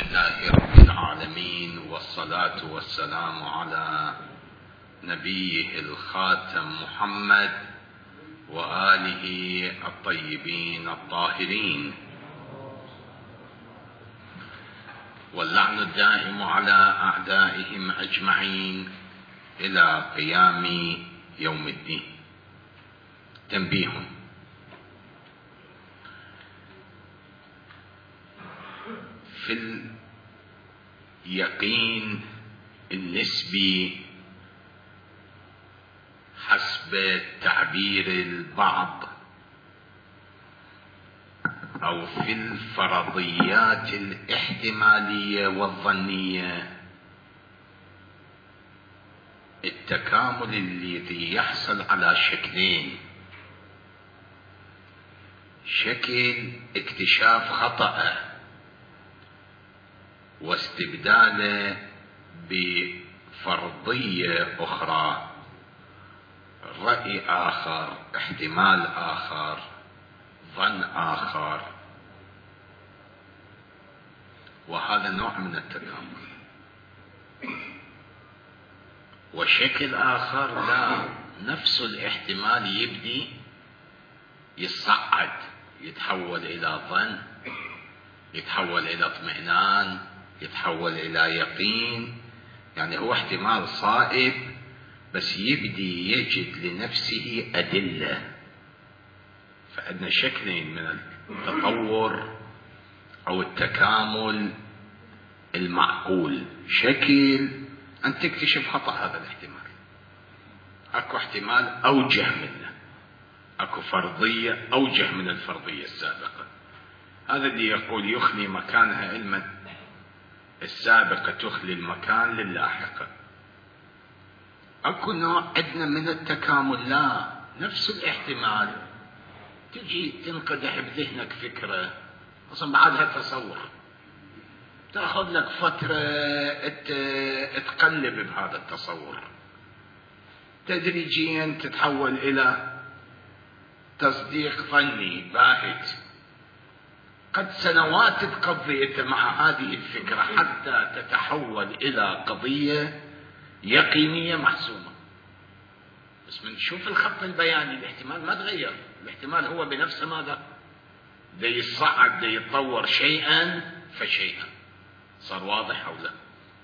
لله رب العالمين، والصلاة والسلام على نبيه الخاتم محمد وآله الطيبين الطاهرين، واللعن الدائم على أعدائهم أجمعين إلى قيام يوم الدين. تنبيه: في اليقين النسبي حسب تعبير البعض، أو في الفرضيات الاحتمالية والظنية، التكامل الذي يحصل على شكلين: شكل اكتشاف خطأ واستبداله بفرضية أخرى، رأي آخر، احتمال آخر، ظن آخر، وهذا نوع من التكامل. وشكل آخر لا، نفس الاحتمال يبدي يصعد، يتحول إلى ظن، يتحول إلى اطمئنان، يتحول إلى يقين. يعني هو احتمال صائب بس يبدي يجد لنفسه أدلة. فعندنا شكلين من التطور أو التكامل المعقول: شكل أن تكتشف خطأ هذا الاحتمال، أكو احتمال أوجه منه، أكو فرضية أوجه من الفرضية السابقة. هذا اللي يقول يخلي مكانها علما، السابقة تخلي المكان للاحقة. أكو نوع عندنا من التكامل لا، نفس الاحتمال تجي تنقدح بذهنك فكرة أصلا بعدها تصور، تأخذ لك فترة تقلب بهذا التصور، تدريجيا تتحول إلى تصديق ظني باهت. قد سنوات تقضي أنت مع هذه الفكرة حتى تتحول إلى قضية يقينية محسومة. بس من تشوف الخط البياني الاحتمال ما تغير، الاحتمال هو بنفسه ماذا؟ دا يصعد، دا يتطور شيئا فشيئا. صار واضح أو لا؟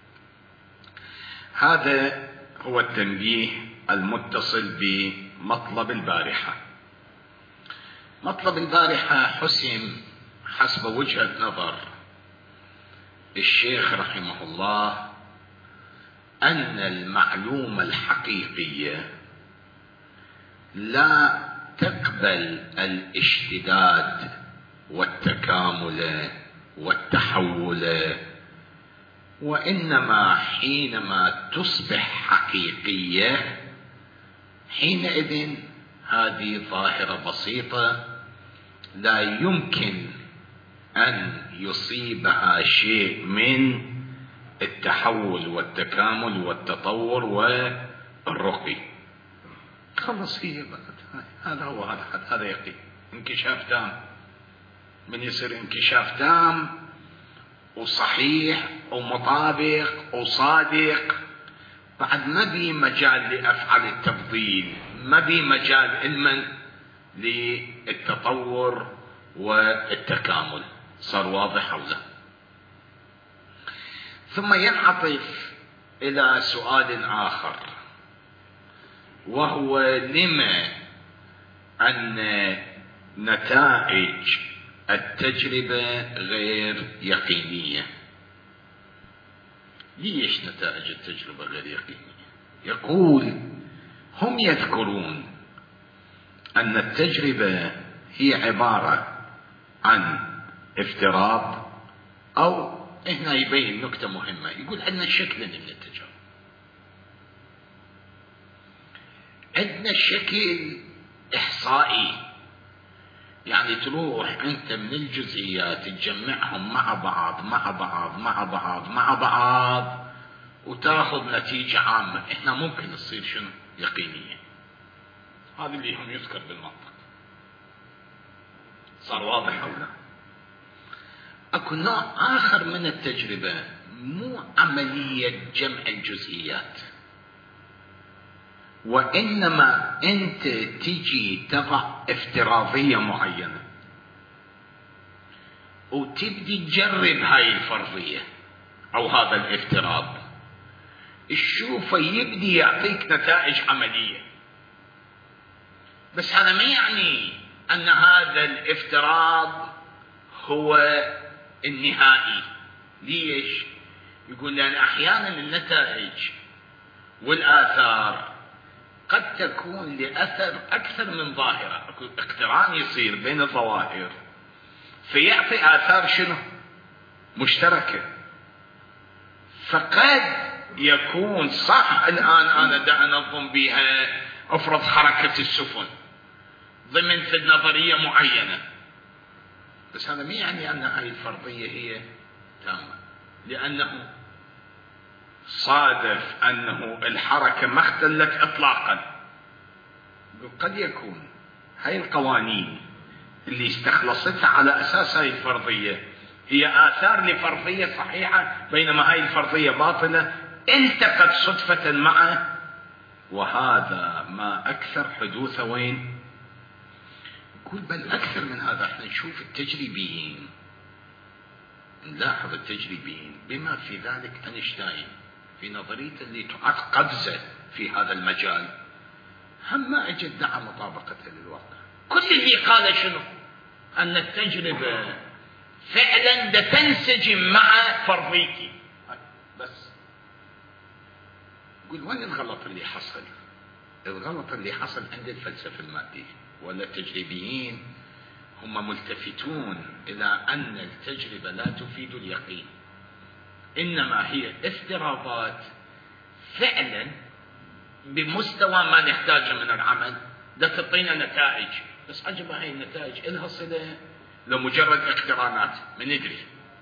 هذا هو التنبيه المتصل بمطلب البارحة. مطلب البارحة حسم حسب وجهة نظر الشيخ رحمه الله أن المعلومة الحقيقية لا تقبل الاشتداد والتكامل والتحول، وإنما حينما تصبح حقيقية حينئذ هذه ظاهرة بسيطة لا يمكن أن يصيبها شيء من التحول والتكامل والتطور والرقي. خلص هي بقى، هذا هو، هذا يقين، انكشاف تام. من يصير انكشاف تام وصحيح ومطابق وصادق، بعد ما بي مجال لأفعال التفضيل، ما بي مجال علما للتطور والتكامل. صار واضح أو لا؟ ثم ينعطف إلى سؤال آخر، وهو: لما أن نتائج التجربة غير يقينية؟ ليش نتائج التجربة غير يقينية؟ يقول: هم يذكرون أن التجربة هي عبارة عن افتراض، أو هنا يبين نكتة مهمة، يقول عندنا شكل من التجارب. عندنا شكل إحصائي، يعني تروح أنت من الجزئيات تجمعهم مع بعض مع بعض مع بعض مع بعض وتاخذ نتيجة عامة. إحنا ممكن تصير شنو؟ يقينية. هذا اللي هم يذكر بالمنطق. صار واضح أو لا؟ اكو نوع اخر من التجربة، مو عملية جمع الجزئيات، وانما انت تجي تضع افتراضية معينة وتبدي تجرب هاي الفرضية او هذا الافتراض، تشوفه يبدي يعطيك نتائج عملية. بس هذا ما يعني ان هذا الافتراض هو النهائي. ليش؟ يقول لأن احيانا النتائج والآثار قد تكون لأثر أكثر من ظاهرة، اقتران يصير بين الظواهر فيعطي آثار شنو؟ مشتركة. فقد يكون صح الآن أنا دا أنظم بها، أفرض حركة السفن ضمن في نظرية معينة، بس هذا ما يعني أن هذه الفرضية هي تامة، لأنه صادف أنه الحركة ما اختلت إطلاقا. قد يكون هاي القوانين اللي استخلصتها على أساس هاي الفرضية هي آثار لفرضية صحيحة، بينما هاي الفرضية باطلة التقت صدفة معه. وهذا ما أكثر حدوثه وين؟ يقول بل أكثر من هذا. احنا نشوف التجريبيين، نلاحظ التجريبيين بما في ذلك أينشتاين في نظريته اللي تعد قفزة في هذا المجال، هم ما اجد دعا مطابقته للواقع. كل اللي قال شنو؟ أن التجربة فعلا دا تنسجم مع فرضيتي بس. يقول وين الغلط اللي حصل؟ الغلط اللي حصل عند الفلسفة المادية، ولا التجريبيين هم ملتفتون إلى أن التجربة لا تفيد اليقين، إنما هي افتراضات فعلا بمستوى ما نحتاجه من العمل لا تعطينا نتائج. بس عجب هاي النتائج إلها صلة لمجرد اقترانات من ندري.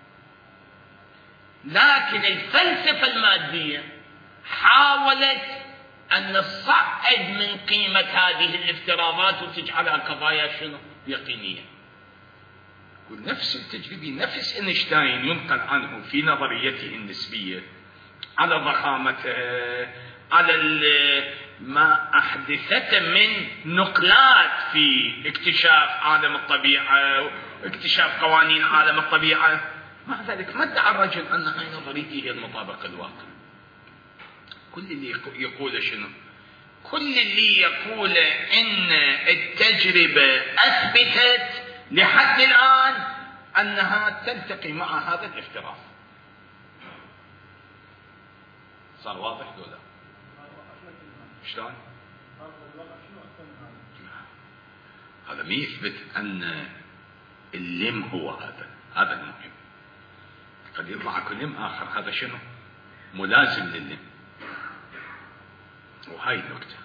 لكن الفلسفة المادية حاولت أن تصعد من قيمة هذه الافتراضات وتجعلها قضايا شنو؟ يقينية. ونفس التجربي، نفس أينشتاين ينقل عنه في نظريته النسبية على ضخامته، على ما أحدثته من نقلات في اكتشاف عالم الطبيعة واكتشاف قوانين عالم الطبيعة، مع ذلك ما ادعى الرجل أن هاي نظريته هي المطابقة للواقع. كل اللي يقوله شنو؟ كل اللي يقوله إن التجربة أثبتت لحد الآن أنها تلتقي مع هذا الافتراض. صار واضح ولا شلون؟ هذا ما يثبت أن اللم هو هذا المهم. قد يطلع اكو لم آخر، هذا شنو؟ ملازم لللم. وهاي النكتة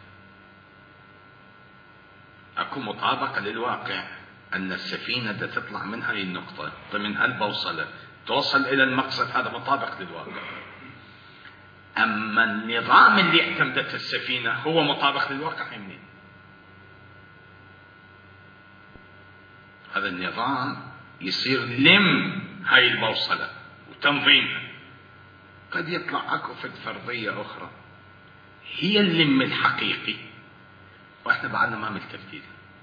اكو مطابقة للواقع، أن السفينة دا تطلع من هاي النقطة ضمن هالبوصلة توصل إلى المقصد، هذا مطابق للواقع. أما النظام اللي اعتمدته السفينة هو مطابق للواقع منين؟ هذا النظام يصير لم هاي البوصلة وتنظيمها. قد يطلع اكو فرضية أخرى هي اللم الحقيقي واحنا بعدنا ما ملتفتين.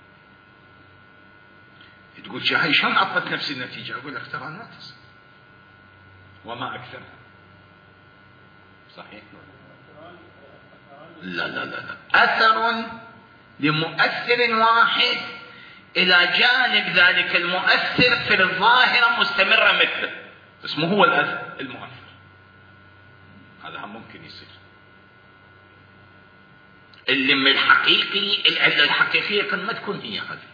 تقول هاي شلون عطت نفس النتيجة؟ أقول اختراع ما تصل وما أكثرها. صحيح؟ لا لا لا لا، أثر لمؤثر واحد إلى جانب ذلك المؤثر في الظاهرة مستمرة مثله، بس مو هو الأثر المؤثر. هذا هم ممكن يصير. اللم الحقيقي، العلة الحقيقية قد ما تكون هي هذه.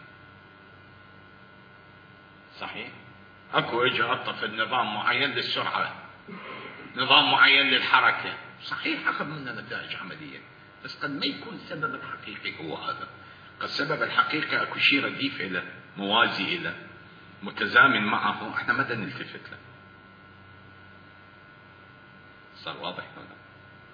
صحيح؟ اكو اجى عطف النظام معين للسرعة، نظام معين للحركة، صحيح اخذ منه نتائج عملية، بس قد ما يكون السبب الحقيقي هو هذا. قد السبب الحقيقي اكو شيء رديف له، موازي له، متزامن معه، احنا مدى نلتفت له. صار واضح هذا؟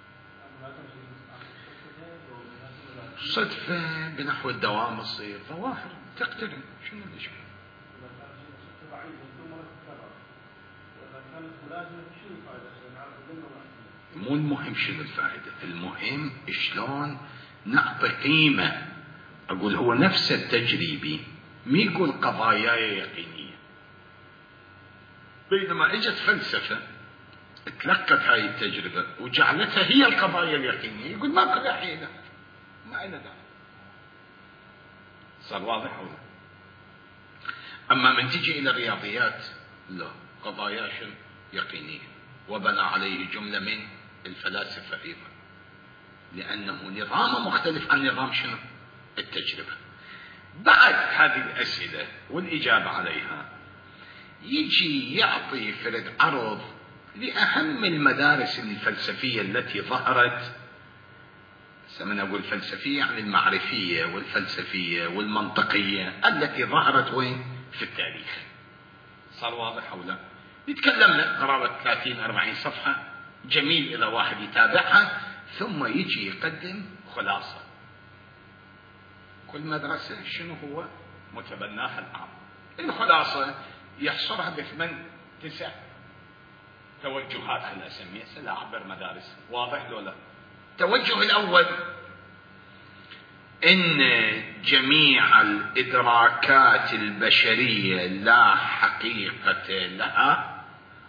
صدفة بنحو الدوام تصير ظواهر تقترن. شنو الإشكال؟ مو المهم شنو الفائدة، المهم شلون نعطي قيمة. أقول هو نفس التجريبي مي يقول قضايا يقينية، بينما اجت فلسفة تلقت هاي التجربة وجعلتها هي القضايا اليقينية، يقول ما كل حيلة ما إلى ذلك. صار واضح ولا؟ أما من تجي إلى الرياضيات لا، قضايا شنو يقينية، وبنى عليه جملة من الفلاسفة أيضا، لأنه نظام مختلف عن نظام شنو التجربة. بعد هذه الأسئلة والإجابة عليها يجي يعطي فرد عرض لأهم المدارس الفلسفية التي ظهرت. سمنا أقول فلسفية يعني المعرفية والفلسفية والمنطقية التي ظهرت وين في التاريخ. صار واضح أو لا؟ يتكلم لك قرابة 30-40 صفحة، جميل إذا واحد يتابعها، ثم يجي يقدم خلاصة. كل مدرسة شنو هو متبناها الآن. الخلاصة يحصرها ب8-9 توجهات، خلينا أسميها سلا أعبر مدارس. واضح لو لا؟ التوجه الأول إن جميع الإدراكات البشرية لا حقيقة لها،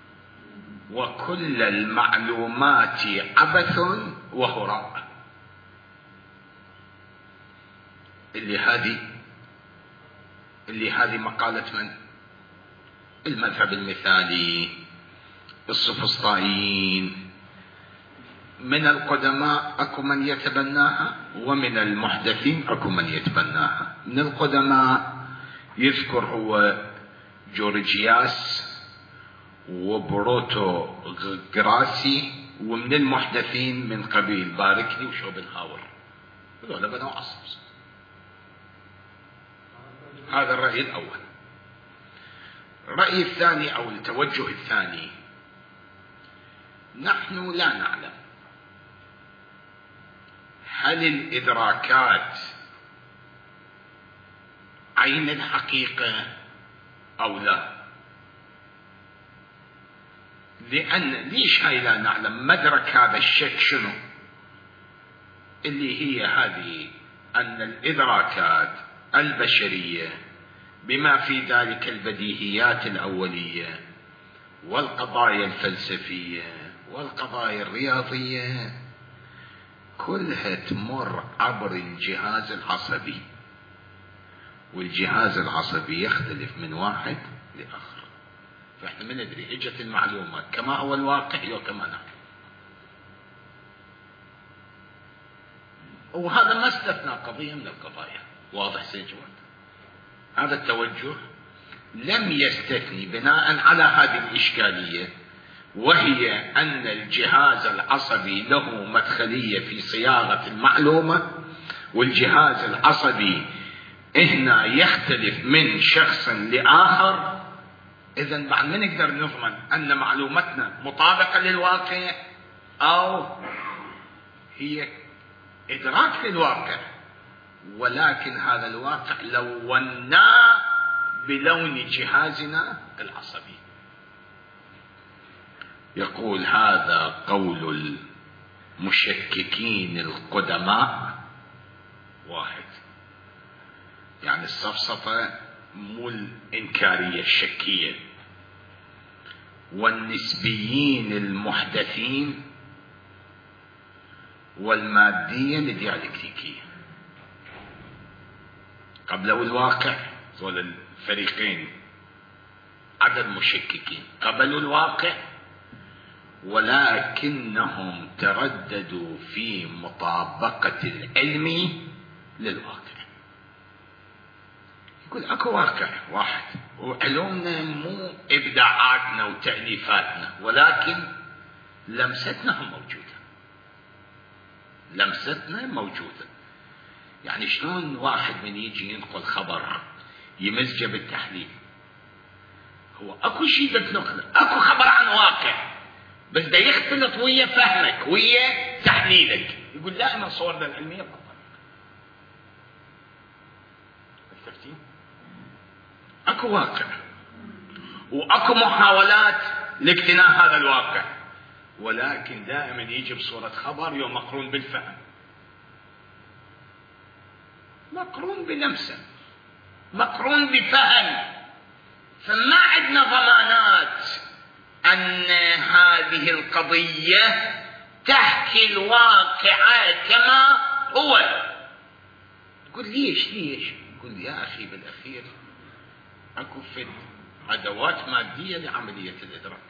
وكل المعلومات عبث وهراء. اللي هذه مقالة من؟ المذهب المثالي، السفسطائيين. من القدماء أكو من يتبناها، ومن المحدثين أكو من يتبناها. من القدماء يذكر هو جورجياس وبروتو غراسي، ومن المحدثين من قبيل باركلي وشوبنهاور، هذول بنوا عصر. هذا الرأي الأول. الرأي الثاني أو التوجه الثاني، نحن لا نعلم هل الإدراكات عين الحقيقة أو لا. لأن ليش هاي لا نعلم؟ مدرك هذا الشك شنو؟ اللي هي هذه أن الإدراكات البشرية بما في ذلك البديهيات الأولية والقضايا الفلسفية والقضايا الرياضية كلها تمر عبر الجهاز العصبي، والجهاز العصبي يختلف من واحد لآخر. فإحنا ما ندري اجت المعلومات كما هو الواقع لو كما نحن. وهذا ما استثنى قضية من القضايا. واضح سيجوان؟ هذا التوجه لم يستثني بناء على هذه الإشكالية، وهي أن الجهاز العصبي له مدخلية في صياغة المعلومة، والجهاز العصبي هنا يختلف من شخص لآخر. إذن بعد ما نقدر نضمن أن معلومتنا مطابقة للواقع أو هي إدراك للواقع، ولكن هذا الواقع لوناه بلون جهازنا العصبي. يقول هذا قول المشككين القدماء. واحد يعني السفسطة مو الإنكارية الشكية، والنسبيين المحدثين، والمادية الديالكتيكية. قبلوا الواقع دول الفريقين عدد مشككين قبلوا الواقع، ولكنهم ترددوا في مطابقة العلم للواقع. يقول اكو واقع واحد، وعلومنا مو ابداعاتنا وتأليفاتنا، ولكن لمستنا هم موجودة. لمستنا موجودة. يعني شلون واحد من يجي ينقل خبر يمزجه بالتحليل؟ هو اكو شيء بتنقله، اكو خبر عن واقع، بس ده يختلط ويا فهمك ويا تحليلك. يقول لا، انا صورنا العلمية بالطريقة. عرفتي؟ اكو واقع واكو محاولات لاقتناء هذا الواقع، ولكن دائما يجي بصورة خبر يوم مقرون بالفهم، مقرون بلمسه، مقرون بفهم. فما عندنا ضمانات أن هذه القضية تحكي الواقع كما هو. تقول ليش؟ يقول يا أخي بالأخير أكو فد أدوات مادية لعملية الإدراك.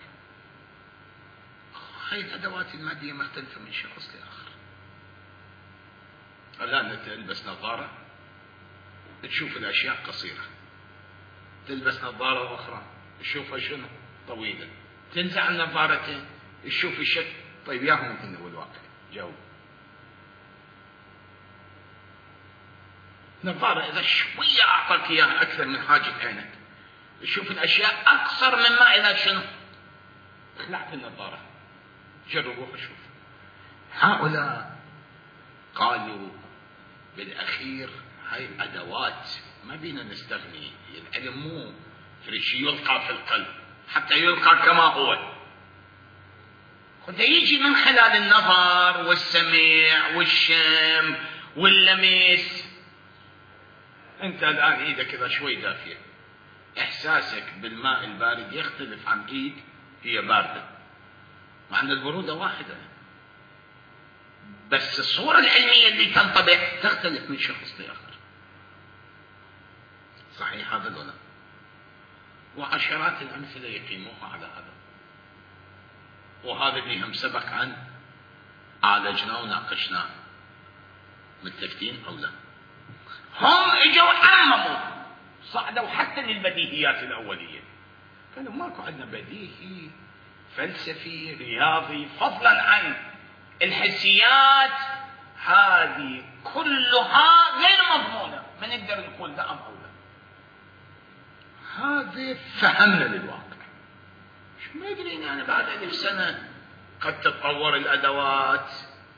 هاي الأدوات المادية مختلفة من شخص لآخر. الآن تلبس نظارة تشوف الأشياء قصيرة، تلبس نظارة أخرى تشوفها شنو طويلة، تنزع النظارتين تشوف الشكل. طيب ياهم إنه الواقع جاوب. نظارة إذا شوية أعطاك إياها أكثر من حاجة عينك، تشوف الأشياء أقصر مما إذا شنو خلعت النظارة. جربوا وشوف. هؤلاء قالوا بالأخير هاي أدوات ما بينا نستغني. العلم مو فريش يلقى في القلب حتى يلقى كما هو، خذ يجي من خلال النظر والسمع والشم واللمس. انت الآن ايدك اذا شوي دافية، احساسك بالماء البارد يختلف عن ايد هي باردة، مع ان البرودة واحدة، بس الصورة العلمية اللي تنطبع تختلف من شخص لآخر. صحيح هذا ولا؟ وعشرات الأمثلة يقيموها على هذا، وهذا اللي هم سبق عن عالجناه وناقشناه. متفقين أو لا؟ هم اجوا عمموا، صعدوا حتى للبديهيات الأولية، قالوا ماكو عندنا بديهي فلسفي رياضي فضلا عن الحسيات، هذه كلها غير مضمونة، ما نقدر نقول نعم أو لا. هذا فهمنا للواقع. شو ما أدري أنا بعد 1000 سنة قد تتطور الأدوات،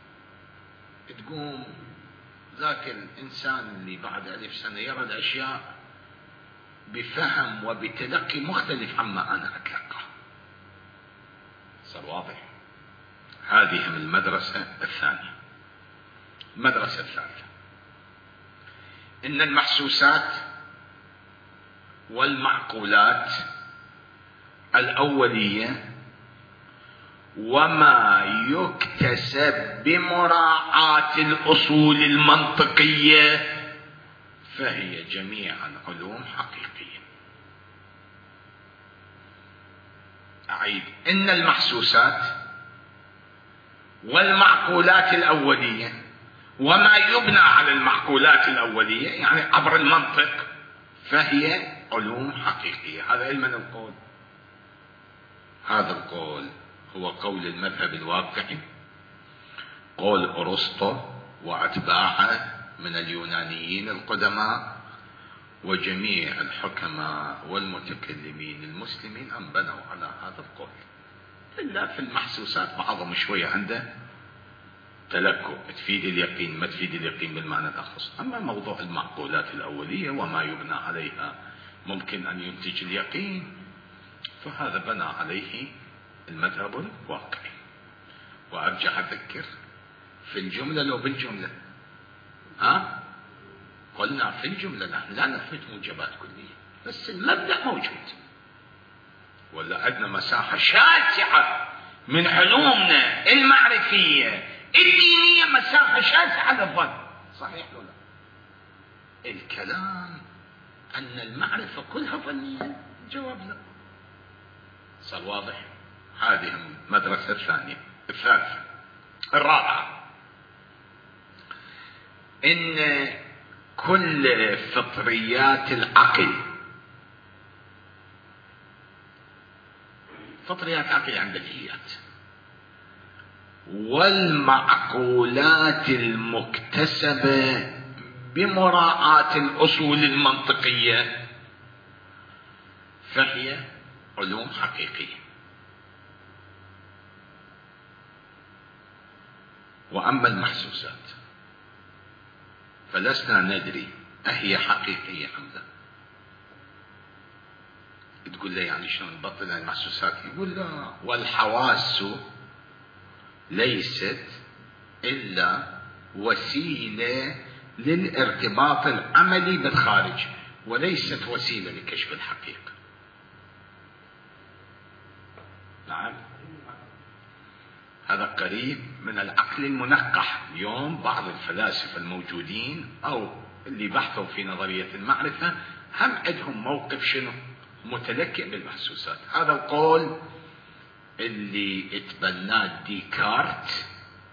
تقوم ذاك الإنسان اللي بعد 1000 سنة يرى الأشياء بفهم وبتلقي مختلف عما أنا أتلقى. صار واضح؟ هذه من المدرسة الثانية. المدرسة الثالثة إن المحسوسات والمعقولات الأولية وما يكتسب بمراعاة الأصول المنطقية فهي جميعا علوم حقيقية. أعيد: إن المحسوسات والمعقولات الأولية وما يبنى على المعقولات الأولية يعني عبر المنطق فهي علوم حقيقية. هذا علم القول. هذا القول هو قول المذهب الواقعي، قول أرسطو وأتباعه من اليونانيين القدماء وجميع الحكماء والمتكلمين المسلمين أن بنوا على هذا القول، إلا في المحسوسات بعضهم شوية عنده تلكؤ، تفيد اليقين ما تفيد اليقين بالمعنى الأخص. أما موضوع المعقولات الأولية وما يبنى عليها ممكن أن ينتج اليقين، فهذا بنى عليه المذهب الواقعي. وأرجع أذكر في الجملة لو بالجملة، قلنا في الجملة نحن لا نثبت موجبات كلية، بس المبدأ موجود، ولا عندنا مساحة شاسعة من علومنا المعرفية الدينية، مساحة شاسعة للظن. صحيح ولا لا؟ الكلام أن المعرفة كلها ظنية، الجواب لا. صار واضح؟ هذه المدرسة الثانية. الثالثة الرابعة إن كل فطريات العقل، فطريات عقل عند البديهيات والمعقولات المكتسبة بمراعاة الأصول المنطقية فهي علوم حقيقية. وأما المحسوسات فلسنا ندري أهي حقيقية أم لا. تقول له يعني شلون نبطل المحسوسات؟ يقول لا، والحواس ليست إلا وسيلة للارتباط العملي بالخارج، وليست وسيلة لكشف الحقيقة. نعم، هذا قريب من العقل المنقح. اليوم بعض الفلاسفة الموجودين أو اللي بحثوا في نظرية المعرفة هم عندهم موقف شنو؟ متلكئ بالمحسوسات. هذا القول اللي اتبناه ديكارت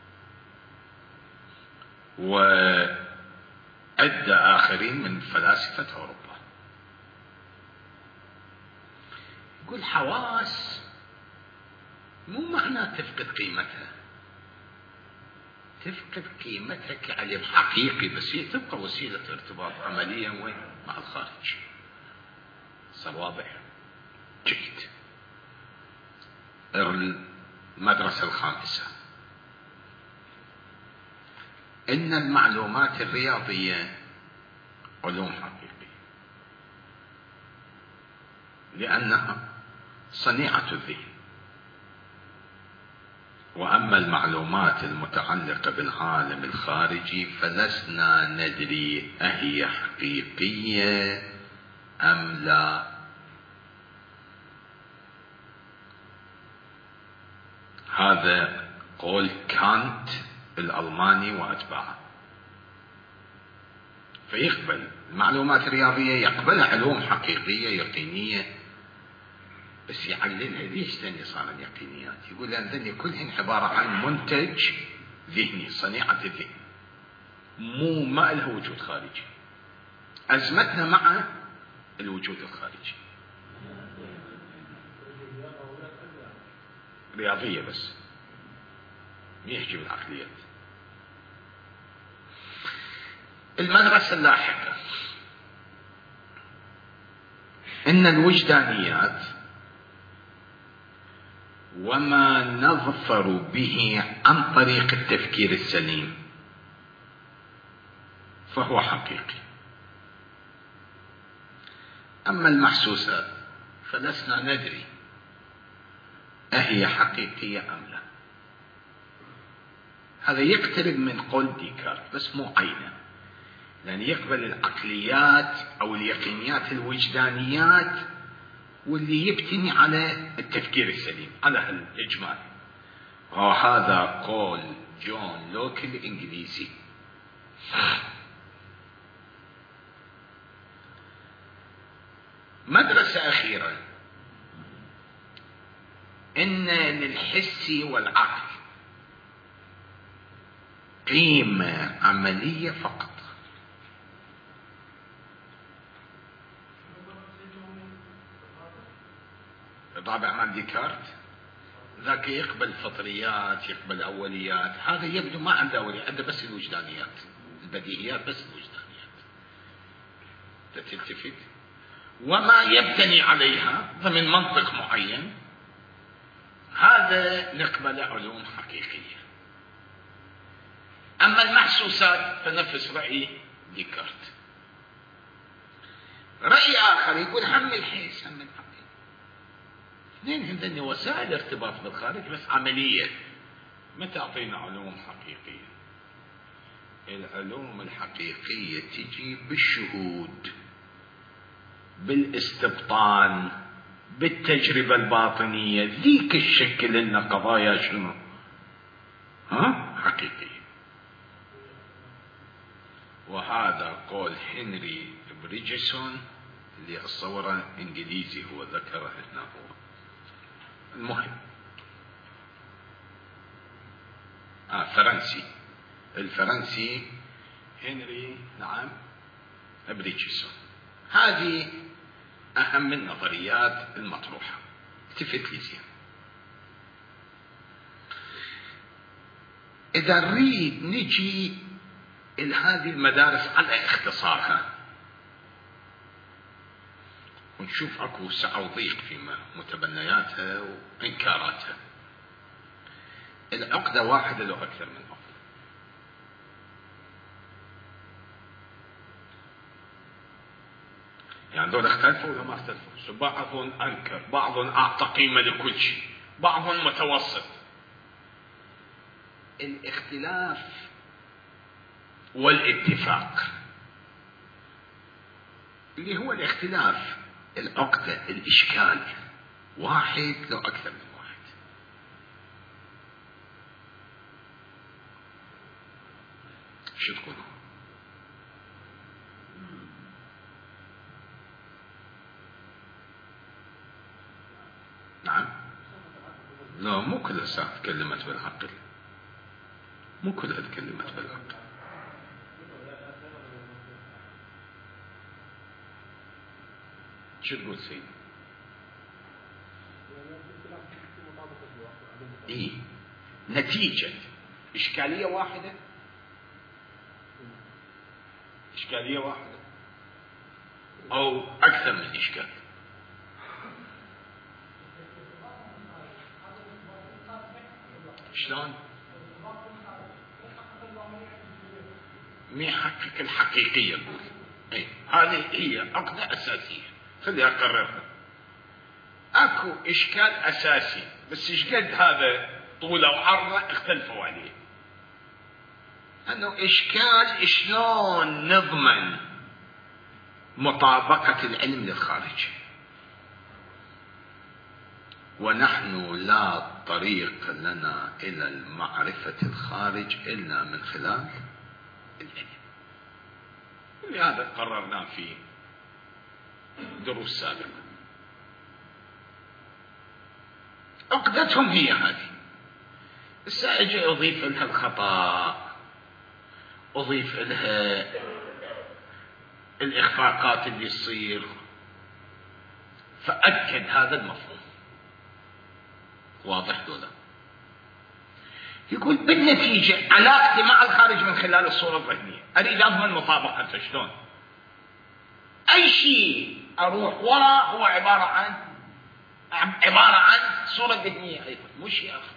وعدة آخرين من فلاسفة أوروبا. يقول حواس مو معناه تفقد قيمتها، تفقد قيمتها كعلم حقيقي، بس هي تبقى وسيلة ارتباط عمليا وين؟ مع الخارج. صار واضح؟ جيد. المدرسة الخامسة، إن المعلومات الرياضية علوم حقيقية، لأنها صنيعة الذهن. وأما المعلومات المتعلقة بالعالم الخارجي فلسنا ندري أهي حقيقية أم لا. هذا قول كانت الألماني وأتباعه. فيقبل المعلومات الرياضية، يقبلها علوم حقيقية يقينية، بس يعللها. ليش ذني صار اليقينيات؟ يقول لأن ذني كلهن عبارة عن منتج ذهني، صنيعة الذهن، ما لها وجود خارجي. أزمتنا مع الوجود الخارجي رياضية بس، يحجب العقليات. المدرسة اللاحقة، إن الوجدانيات وما نظفر به عن طريق التفكير السليم فهو حقيقي. أما المحسوسات فلسنا ندري أهي حقيقية أم لا. هذا يقترب من قول ديكارت بس مو عينه، لأن يقبل العقليات أو اليقينيات الوجدانيات واللي يبتني على التفكير السليم، على الإجمال. وهذا قول جون لوك الإنجليزي. مدرسة أخيرة، إن للحس والعقل قيمة عملية فقط. الرابع مال ديكارت ذاك يقبل فطريات، يقبل أوليات. هذا يبدو ما عنده أوليات، عنده بس الوجدانيات، البديهيات بس الوجدانيات. تلتفت وما يبتني عليها ضمن منطق معين، هذا نقبل علوم حقيقية. أما المحسوسات فنفس رأي ديكارت. رأي آخر يقول هم الحس هم العقل، اثنين هذني وسائل ارتباط بالخارج بس عملية، ما تعطينا علوم حقيقية. العلوم الحقيقية تجي بالشهود، بالاستبطان، بالتجربة الباطنية، ذيك الشكل لنا قضايا شنو؟ حقيقية. وهذا قول هنري بريجسون اللي أتصوره إنجليزي، هو ذكره هنا. هو المهم فرنسي، الفرنسي هنري نعم بريجسون. هذه أهم النظريات المطروحة. التفت لي زين. إذا نريد نجي إلى هذه المدارس على اختصارها ونشوف أكو سعة وضيق في متبنياتها وإنكاراتها. العقدة واحدة لو أكثر من عقدة. يعني دول اختلفوا ولا ما اختلفوا؟ بعض أنكر، بعض أعطى قيمة لكل شيء، بعض متوسط. الاختلاف والاتفاق اللي هو الاختلاف، العقدة، الإشكال، واحد لو أكثر من واحد. شو تقول؟ نعم. لا، مو كل الساعة تكلمت بالعقل، مو كلها تكلمت بالعقل. شو تقول سيدي؟ إيه؟ نتيجة إشكالية واحدة، إشكالية واحدة أو أكثر من إشكال. شلون؟ ما يحقق الحقيقية يقول. إيه؟ هذه هي عقدة أساسية، خليها أقررها. أكو إشكال أساسي، بس إيش قد هذا طوله وعرضه اختلفوا عليه. أنه إشكال شلون نضمن مطابقة العلم للخارج، ونحن لا طريق لنا إلى المعرفة الخارج إلا من خلال العلم. لهذا قررنا في دروس سابقة. عقدتهم هي هذه. السائجة أضيف لها الخطأ، أضيف لها الإخفاقات اللي تصير، فأكد هذا المفهوم. واضح دولا؟ يقول بالنتيجة علاقتي مع الخارج من خلال الصورة الذهنية، أريد أضمن مطابقته. شلون؟ أي شيء أروح وراء هو عبارة عن صورة ذهنية أيضا، مش شيء آخر،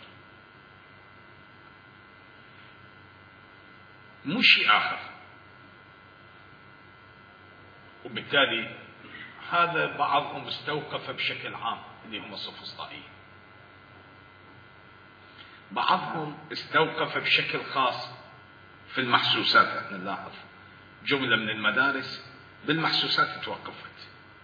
مش شيء آخر. وبالتالي هذا بعضهم استوقف بشكل عام اللي هم السوفسطائيين، بعضهم استوقف بشكل خاص في المحسوسات. احنا نلاحظ جملة من المدارس بالمحسوسات توقفت،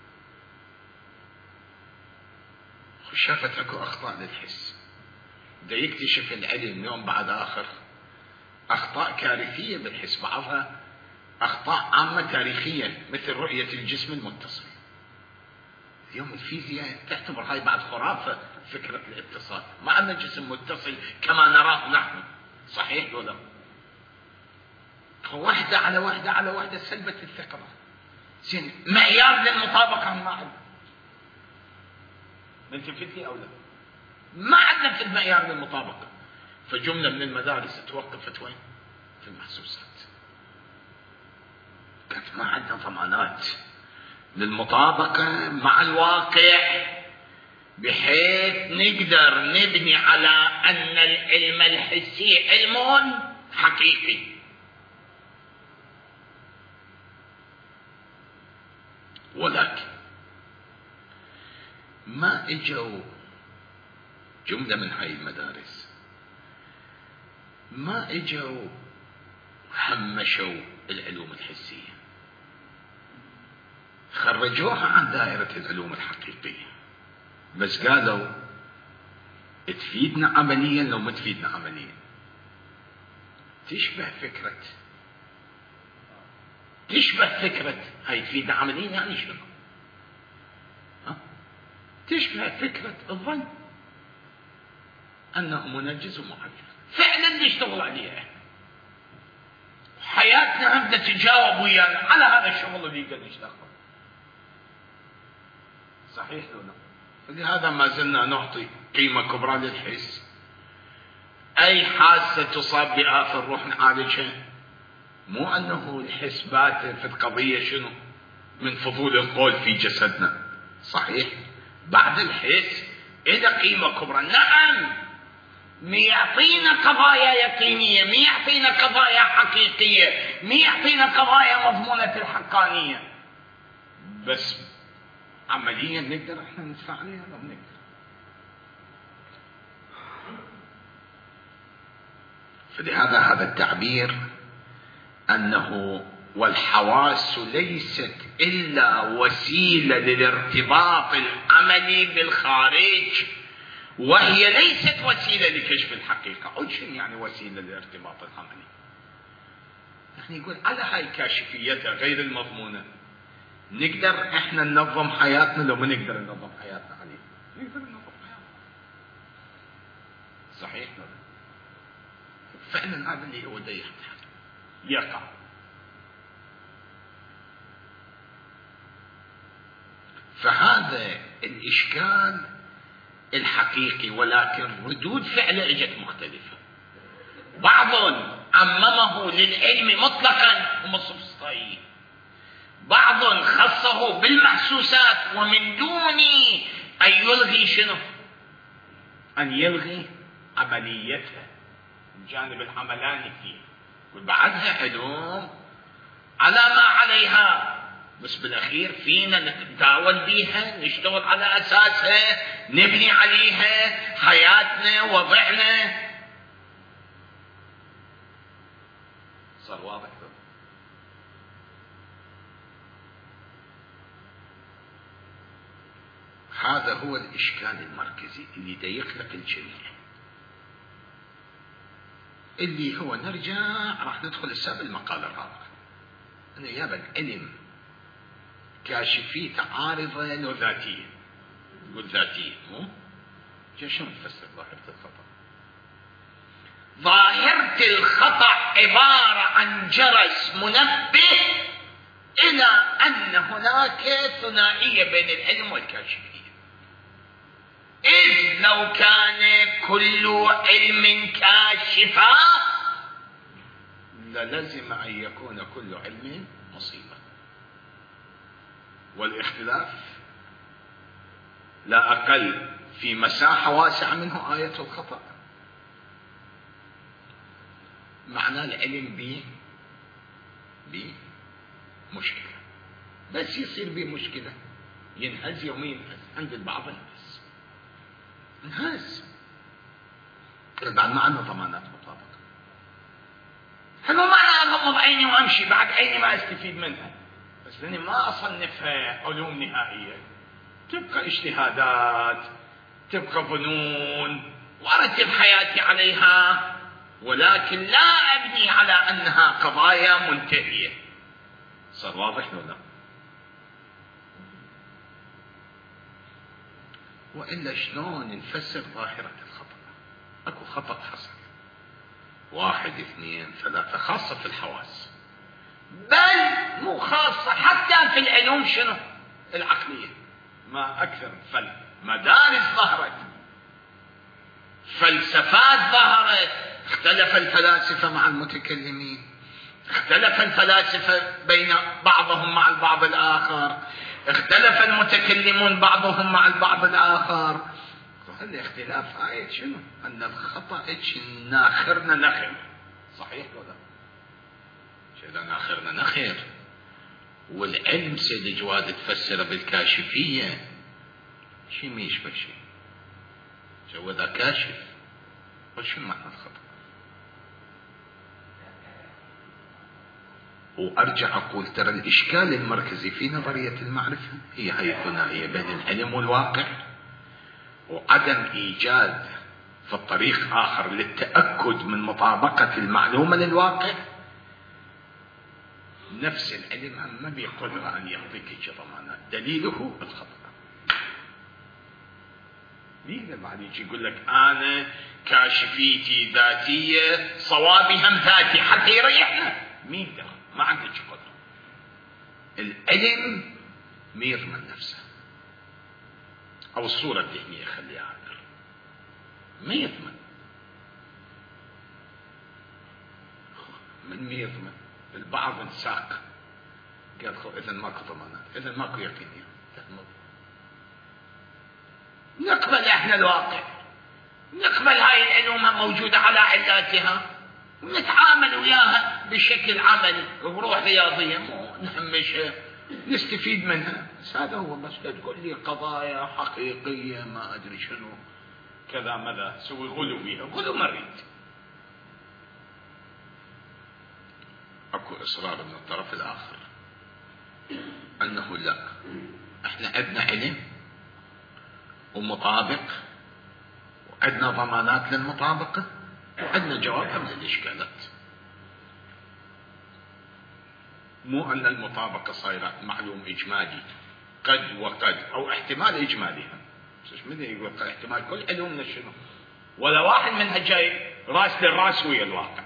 شافت اكو اخطاء للحس. دا يكتشف العلم يوم بعد اخر اخطاء كارثية بالحس، بعضها اخطاء عامة تاريخية مثل رؤية الجسم المتصل. اليوم الفيزياء تعتبر هاي بعد خرافة، فكرة الاتصال، مع أن الجسم متصل كما نراه نحن. صحيح ولا؟ واحدة على واحدة على واحدة سلبت الثقة. زين، معيار للمطابقة ما عندنا. من تفتي أو لا؟ ما عندنا في المعيار للمطابقة. فجملة من المدارس توقفت وين؟ في المحسوسات. كانت ما عندنا ضمانات للمطابقة مع الواقع، بحيث نقدر نبني على أن العلم الحسي علم حقيقي. ولكن ما اجوا جملة من هاي المدارس، ما اجوا همشوا العلوم الحسية، خرجوها عن دائرة العلوم الحقيقية، بس قالوا تفيدنا عمليا لو ما تفيدنا عمليا. تشبه فكرة هاي تفيدنا عمليا يعني شنو؟ تشبه فكرة الظن أنه منجز ومعرف، فعلا نشتغل عليها. حياتنا هم تتجاوب ويانا على هذا الشغل اللي قد نشتغل. صحيح ولا؟ فلهذا ما زلنا نعطي قيمة كبرى للحس. أي حاسة تصاب بآفة الروح نعالجها، مو أنه الحس باتر في القضية شنو من فضول القول في جسدنا. صحيح، بعد الحس إذا قيمة كبرى، نعم، ميعطينا قضايا يقينية، ميعطينا قضايا حقيقية، ميعطينا قضايا مضمونة الحقانية، بس عمليا نقدر احنا ندفع عليها لو نقدر. فلهذا هذا التعبير أنه والحواس ليست إلا وسيلة للارتباط العملي بالخارج، وهي ليست وسيلة لكشف الحقيقة. وش يعني وسيلة للارتباط العملي؟ يعني يقول على هاي كاشفيتها غير المضمونة نقدر احنا ننظم حياتنا لو ما نقدر ننظم حياتنا عليه. نقدر ننظم حياتنا صحيح ولا؟ فعلا هذا اللي هو ده يقع. فهذا الإشكال الحقيقي، ولكن ردود فعله اجت مختلفة. بعض عممه للعلم مطلقا ومصفصطي، بعض خصه بالمحسوسات ومن دون أن يلغي شنو؟ أن يلغي عمليتها، الجانب العملاني فيه، وبعدها علوم على ما عليها، بس بالأخير فينا نتداول بيها، نشتغل على أساسها، نبني عليها حياتنا وضعنا. صار واضح؟ هذا هو الإشكال المركزي اللي يضيق لك الجميع، اللي هو نرجع راح ندخل السابق المقال الرابع، أنه يابا العلم كاشفية عارضة لو ذاتية. يقول ذاتية مو؟ شلون نفسر ظاهرة الخطأ؟ ظاهرة الخطأ عبارة عن جرس منبه إلى أن هناك ثنائية بين العلم والكاشفية. إذ لو كان كل علم كاشفا للزم أن يكون كل علم مصيبة. والاختلاف لا أقل في مساحة واسعة منه آية الخطأ. معنى العلم بمشكلة، بس يصير بمشكلة ينهز يوم ينهز، عند البعض انهز بعد ما عنده ضمانات مطابقة. حلو معنى أغمض عيني وأمشي، بعد عيني ما أستفيد منها، بس لأني ما أصنفها علوم نهائية، تبقى اجتهادات، تبقى ظنون، وأرتب حياتي عليها، ولكن لا أبني على أنها قضايا منتهية. صار واضح ولا لا؟ وإلا شلون نفسر ظاهرة الخطأ؟ أكو خطأ حصل 1 2 3، خاصة في الحواس، بل مو خاصة حتى في العلوم شنو؟ العقلية. ما أكثر مدارس ظهرت، فلسفات ظهرت، اختلف الفلاسفة مع المتكلمين، اختلف الفلاسفة بين بعضهم مع البعض الآخر، اختلف المتكلمون بعضهم مع البعض الآخر. الاختلاف آية شنو؟ أن الخطأ ناخرنا نخر. صحيح ولا؟ إذا ناخرنا نخر، والعلم سيد جواد تفسر بالكاشفية، شي ما يشبه شيء. شو ذا كاشف؟ وشو معنى الخطأ؟ وأرجع أقول ترى الإشكال المركزي في نظرية المعرفة هي هاي الثنائية بين العلم والواقع، وعدم إيجاد في الطريق آخر للتأكد من مطابقة المعلومة للواقع. نفس العلم هم ما بقدرة أن يعطيك ضمانات، دليله الخطأ. ليه بعد يجي يقول لك أنا كاشفيتي ذاتية، صوابي هم ذاتي، حتى يريحنا. مين ده؟ ما عندك قدرة. العلم ما يضمن نفسه، أو الصورة الذهنية خليها عبر، ما يضمن. من ما يضمن؟ البعض انساق قال إذا ماكو ضمانات، إذا ماكو يقين، نقبل احنا الواقع، نقبل هاي العلوم موجودة على علاتها، ونتعامل وياها بشكل عملي، وروح رياضية مو نهمشها، نستفيد منها، بس هذا هو. بس تقول لي قضايا حقيقية ما أدري شنو كذا ماذا سوي غلو بيها، غلو ما أريد. أكو إصرار من الطرف الآخر أنه لا، إحنا عندنا علم ومطابق وعندنا ضمانات للمطابقة وعندنا جواب من الإشكالات. مو أن المطابقة صايرة معلوم إجمالي قد وقد أو احتمال إجمالي. من يقول احتمال كل علومنا شنو، ولا واحد منها جاي راس للراس ويا الواقع.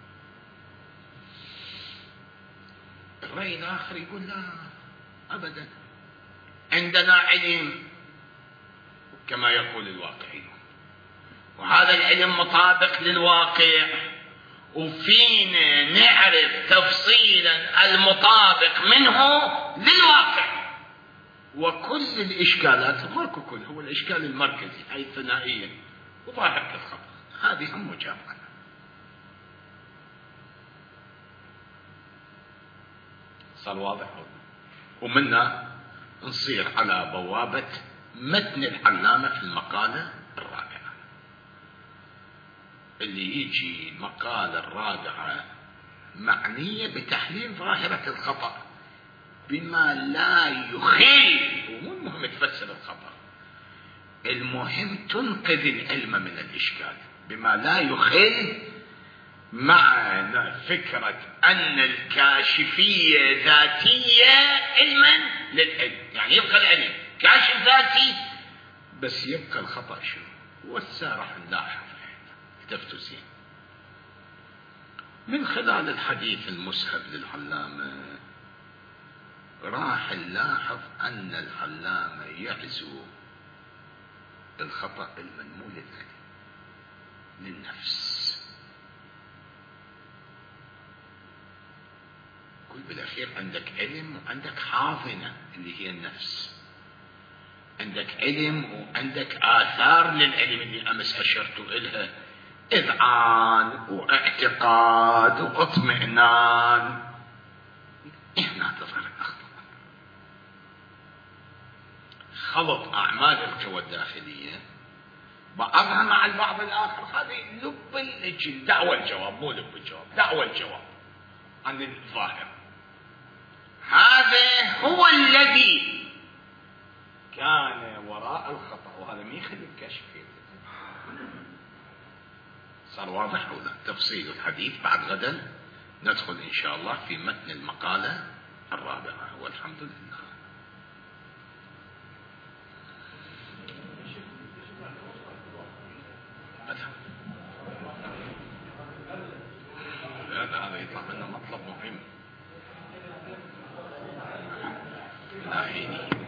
الرأي الآخر يقول لا أبدا، عندنا علم كما يقول الواقعيون، وهذا العلم مطابق للواقع، وفينا نعرف تفصيلا المطابق منه للواقع. وكل الإشكالات ماكو كل، هو الإشكال المركزي أي الثنائية وظاهرة الخطأ، هذه هم مجابة. صار واضح؟ ومنا نصير على بوابة متن العلامة في المقالة الرابعة، اللي يجي المقالة الرابعة معنية بتحليل ظاهرة الخطأ بما لا يخل. ومو المهم تفسر الخطأ، المهم تنقذ العلم من الإشكال بما لا يخل مع فكرة أن الكاشفية ذاتية علما للعلم. يعني يبقى العلم كاشف ذاتي بس يبقى الخطأ شنو؟ والسارح نلاحظ تفتسين من خلال الحديث المسهب للعلامة راح نلاحظ أن العلامة يعزو الخطأ المنمول الذاتي للنفس. كل بالأخير عندك علم وعندك حاضنة اللي هي النفس، عندك علم وعندك آثار للعلم اللي أمس أشرت إلها، إذعان واعتقاد واطمئنان. هنا تظهر الأخطاء، خلط أعمال القوى الداخلية بعضها مع البعض الآخر. هذه لب دعوة الجواب، مو لب الجواب، دعوة الجواب عن الظاهر. هذا هو الذي كان وراء الخطأ، وهذا ما يخلي الكشف. صار واضح ولا؟ تفصيل الحديث بعد غدا ندخل إن شاء الله في متن المقالة الرابعة، والحمد لله. هذا يطلع منه مطلب مهم. لا حيني